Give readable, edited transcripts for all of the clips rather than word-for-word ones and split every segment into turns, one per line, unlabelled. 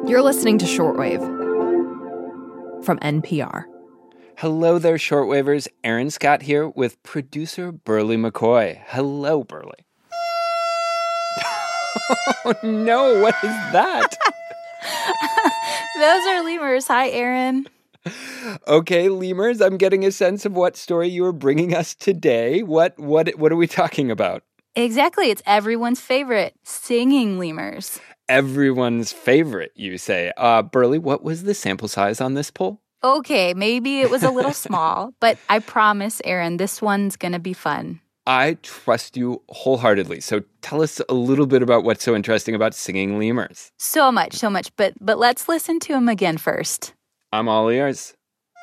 You're listening to Shortwave from NPR.
Hello there, Shortwavers. Aaron Scott here with producer Burley McCoy. Hello, Burley. Oh, no, what is that?
Those are lemurs. Hi, Aaron.
Okay, lemurs, I'm getting a sense of what story you are bringing us today. What are we talking about?
Exactly. It's everyone's favorite, singing lemurs.
Everyone's favorite, you say. Burley, what was the sample size on this poll?
Okay, maybe it was a little small, but I promise, Aaron, this one's going to be fun.
I trust you wholeheartedly. So tell us a little bit about what's so interesting about singing lemurs.
So much. But let's listen to him again first.
I'm all ears.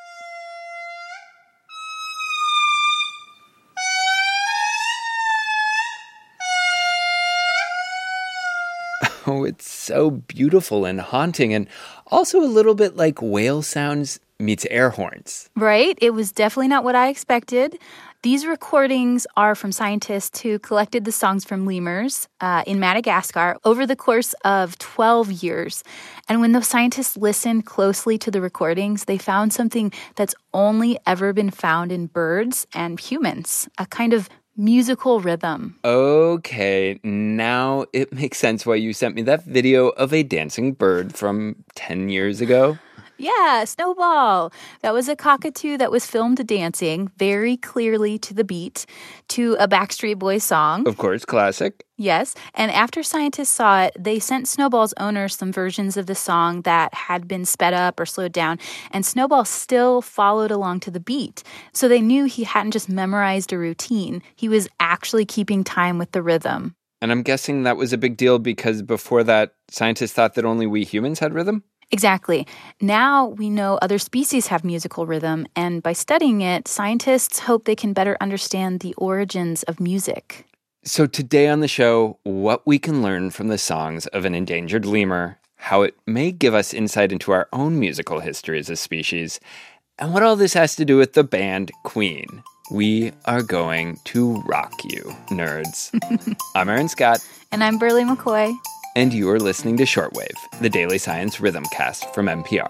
Oh, it's so beautiful and haunting, and also a little bit like whale sounds meets air horns.
Right? It was definitely not what I expected. These recordings are from scientists who collected the songs from lemurs in Madagascar over the course of 12 years. And when those scientists listened closely to the recordings, they found something that's only ever been found in birds and humans, a kind of musical rhythm.
Okay, now it makes sense why you sent me that video of a dancing bird from 10 years ago.
Yeah, Snowball. That was a cockatoo that was filmed dancing very clearly to the beat to a Backstreet Boys song.
Of course, classic.
Yes, and after scientists saw it, they sent Snowball's owner some versions of the song that had been sped up or slowed down, and Snowball still followed along to the beat. So they knew he hadn't just memorized a routine. He was actually keeping time with the rhythm.
And I'm guessing that was a big deal because before that, scientists thought that only we humans had rhythm?
Exactly. Now we know other species have musical rhythm, and by studying it, scientists hope they can better understand the origins of music.
So today on the show, what we can learn from the songs of an endangered lemur, how it may give us insight into our own musical history as a species, and what all this has to do with the band Queen. We are going to rock you, nerds. I'm Aaron Scott.
And I'm Burley McCoy.
And you are listening to Shortwave, the daily science rhythm cast from NPR.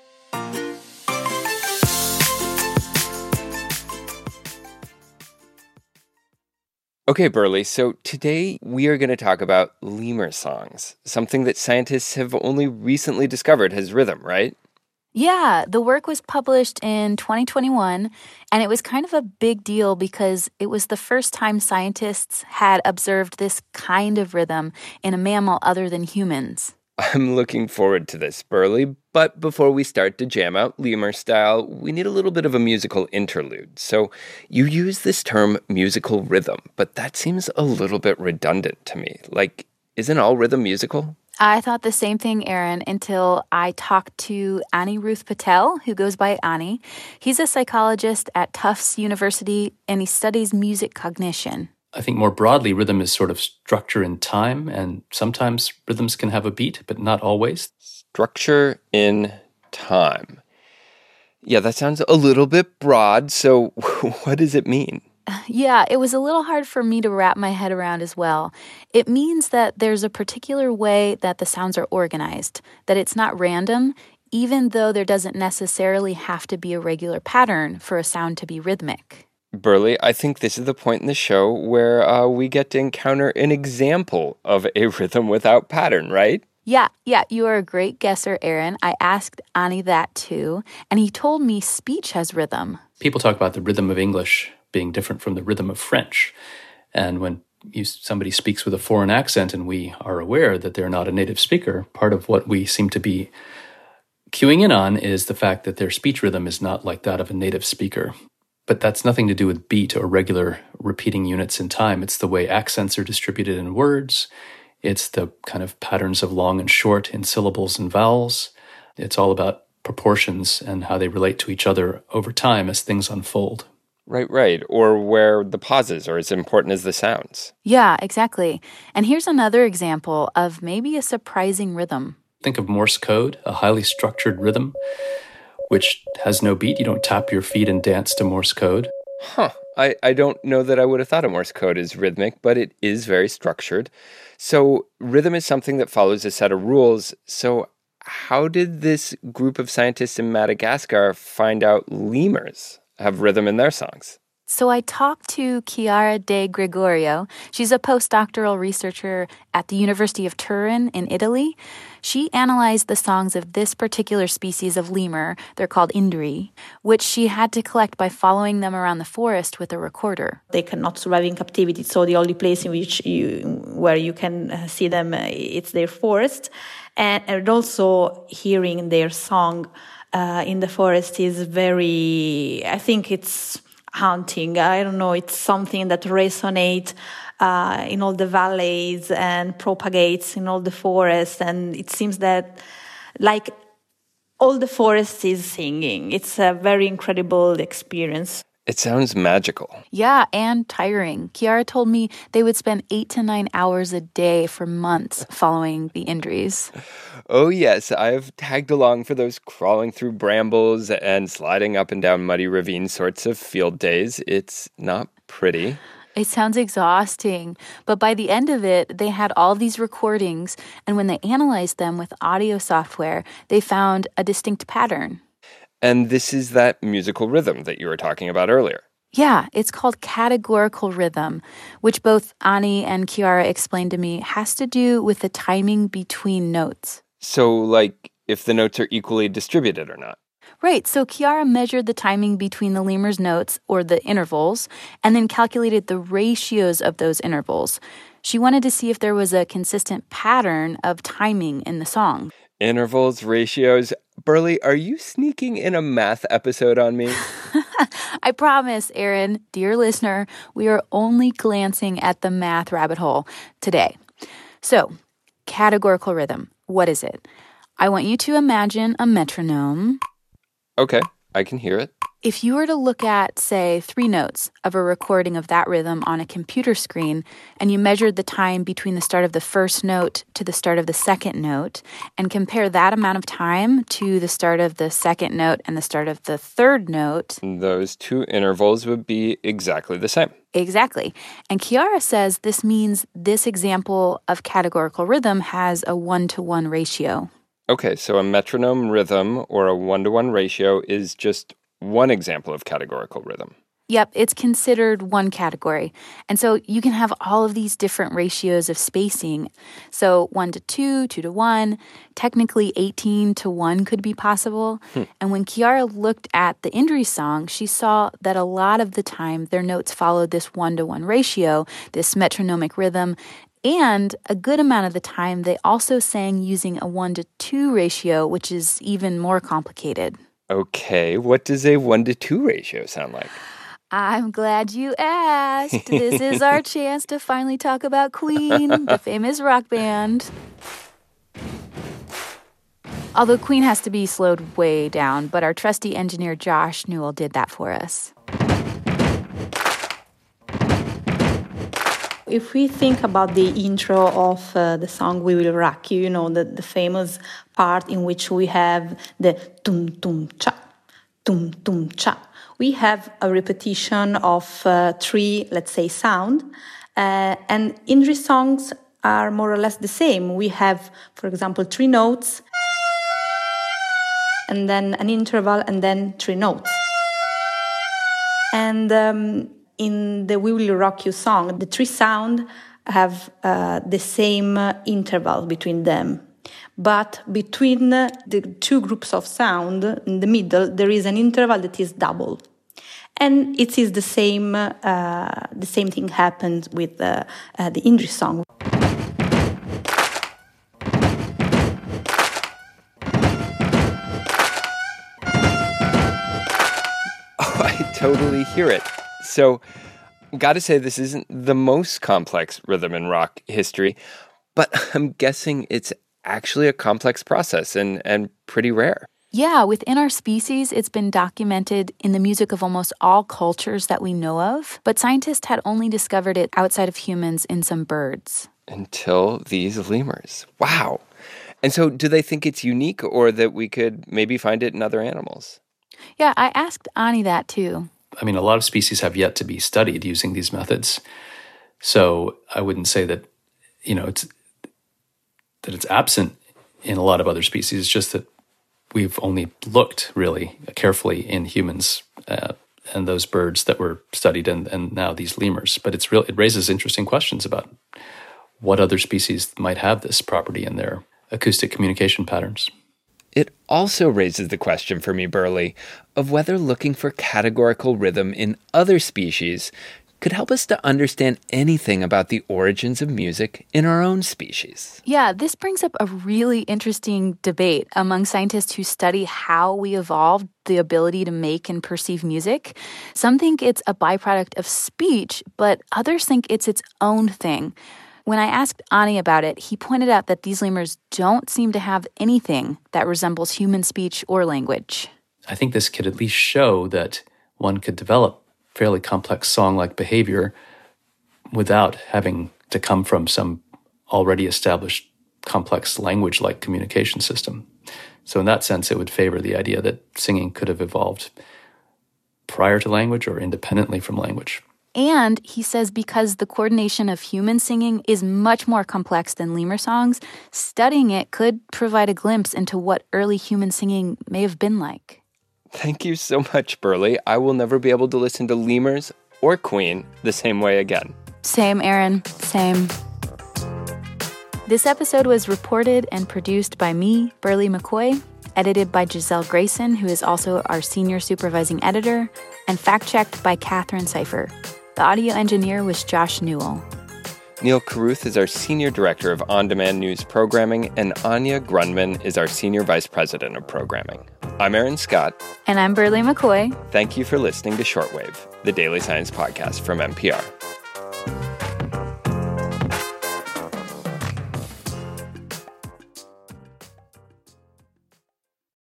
Okay, Burley, so today we are going to talk about lemur songs, something that scientists have only recently discovered has rhythm, right?
Yeah, the work was published in 2021, and it was kind of a big deal because it was the first time scientists had observed this kind of rhythm in a mammal other than humans.
I'm looking forward to this, Burley, but before we start to jam out lemur style, we need a little bit of a musical interlude. So you use this term musical rhythm, but that seems a little bit redundant to me. Like, isn't all rhythm musical?
I thought the same thing, Aaron, until I talked to Anirudh Patel, who goes by Ani. He's a psychologist at Tufts University, and he studies music cognition.
I think more broadly, rhythm is sort of structure in time, and sometimes rhythms can have a beat, but not always.
Structure in time. Yeah, that sounds a little bit broad, so what does it mean?
Yeah, it was a little hard for me to wrap my head around as well. It means that there's a particular way that the sounds are organized, that it's not random, even though there doesn't necessarily have to be a regular pattern for a sound to be rhythmic.
Burley, I think this is the point in the show where we get to encounter an example of a rhythm without pattern, right?
Yeah, you are a great guesser, Aaron. I asked Ani that too, and he told me speech has rhythm.
People talk about the rhythm of English being different from the rhythm of French. And when somebody speaks with a foreign accent and we are aware that they're not a native speaker, part of what we seem to be cueing in on is the fact that their speech rhythm is not like that of a native speaker. But that's nothing to do with beat or regular repeating units in time. It's the way accents are distributed in words. It's the kind of patterns of long and short in syllables and vowels. It's all about proportions and how they relate to each other over time as things unfold.
Right. Or where the pauses are as important as the sounds.
Yeah, exactly. And here's another example of maybe a surprising rhythm.
Think of Morse code, a highly structured rhythm, which has no beat. You don't tap your feet and dance to Morse code.
Huh. I don't know that I would have thought of Morse code as rhythmic, but it is very structured. So rhythm is something that follows a set of rules. So how did this group of scientists in Madagascar find out lemurs have rhythm in their songs?
So I talked to Chiara De Gregorio. She's a postdoctoral researcher at the University of Turin in Italy. She analyzed the songs of this particular species of lemur, they're called Indri, which she had to collect by following them around the forest with a recorder.
They cannot survive in captivity, so the only place in which where you can see them, it's their forest. And also hearing their song in the forest is very, I think it's haunting. I don't know, it's something that resonates in all the valleys and propagates in all the forests, and it seems that like all the forest is singing. It's a very incredible experience.
It sounds magical.
Yeah, and tiring. Chiara told me they would spend 8 to 9 hours a day for months following the Indris.
Oh, yes. I've tagged along for those crawling through brambles and sliding up and down muddy ravine sorts of field days. It's not pretty.
It sounds exhausting, but by the end of it, they had all these recordings, and when they analyzed them with audio software, they found a distinct pattern.
And this is that musical rhythm that you were talking about earlier.
Yeah, it's called categorical rhythm, which both Ani and Chiara explained to me has to do with the timing between notes.
So, like, if the notes are equally distributed or not.
Right, so Chiara measured the timing between the lemur's notes, or the intervals, and then calculated the ratios of those intervals. She wanted to see if there was a consistent pattern of timing in the song.
Intervals, ratios. Burley, are you sneaking in a math episode on me?
I promise, Aaron, dear listener, we are only glancing at the math rabbit hole today. So, categorical rhythm, what is it? I want you to imagine a metronome.
Okay, I can hear it.
If you were to look at, say, 3 notes of a recording of that rhythm on a computer screen, and you measured the time between the start of the first note to the start of the second note, and compare that amount of time to the start of the second note and the start of the third note,
those two intervals would be exactly the same.
Exactly. And Chiara says this means this example of categorical rhythm has a 1-to-1 ratio.
Okay, so a metronome rhythm or a 1-to-1 ratio is just one example of categorical rhythm.
Yep, it's considered one category. And so you can have all of these different ratios of spacing. So 1-to-2, 2-to-1, technically 18-to-1 could be possible. And when Chiara looked at the Indri song, she saw that a lot of the time their notes followed this 1-to-1 ratio, this metronomic rhythm. And a good amount of the time, they also sang using a 1-to-2 ratio, which is even more complicated.
Okay, what does a 1-to-2 ratio sound like?
I'm glad you asked. This is our chance to finally talk about Queen, the famous rock band. Although Queen has to be slowed way down, but our trusty engineer Josh Newell did that for us.
If we think about the intro of the song We Will Rock You, you know, the famous part in which we have the tum-tum-cha, tum-tum-cha. We have a repetition of 3, let's say, sound. And Indri songs are more or less the same. We have, for example, 3 notes, and then an interval, and then 3 notes. And in the We Will Rock You song, the 3 sounds have the same interval between them. But between the 2 groups of sound, in the middle, there is an interval that is double. And it is the same thing happens with the Indri song.
Oh, I totally hear it. So, gotta say, this isn't the most complex rhythm in rock history, but I'm guessing it's actually a complex process and pretty rare.
Yeah, within our species, it's been documented in the music of almost all cultures that we know of, but scientists had only discovered it outside of humans in some birds.
Until these lemurs. Wow. And so do they think it's unique or that we could maybe find it in other animals?
Yeah, I asked Ani that too.
I mean, a lot of species have yet to be studied using these methods. So I wouldn't say that, it's absent in a lot of other species. It's just that we've only looked really carefully in humans and those birds that were studied, and now these lemurs. But it raises interesting questions about what other species might have this property in their acoustic communication patterns.
It also raises the question for me, Burley, of whether looking for categorical rhythm in other species could help us to understand anything about the origins of music in our own species.
Yeah, this brings up a really interesting debate among scientists who study how we evolved the ability to make and perceive music. Some think it's a byproduct of speech, but others think it's its own thing. When I asked Ani about it, he pointed out that these lemurs don't seem to have anything that resembles human speech or language.
I think this could at least show that one could develop fairly complex song-like behavior without having to come from some already established complex language-like communication system. So in that sense, it would favor the idea that singing could have evolved prior to language or independently from language.
And he says because the coordination of human singing is much more complex than lemur songs, studying it could provide a glimpse into what early human singing may have been like.
Thank you so much, Burley. I will never be able to listen to lemurs or Queen the same way again.
Same, Aaron. Same. This episode was reported and produced by me, Burley McCoy, edited by Giselle Grayson, who is also our senior supervising editor, and fact-checked by Catherine Seifer. The audio engineer was Josh Newell.
Neil Carruth is our Senior Director of On-Demand News Programming, and Anya Grundman is our Senior Vice President of Programming. I'm Aaron Scott.
And I'm Burley McCoy.
Thank you for listening to Shortwave, the daily science podcast from NPR.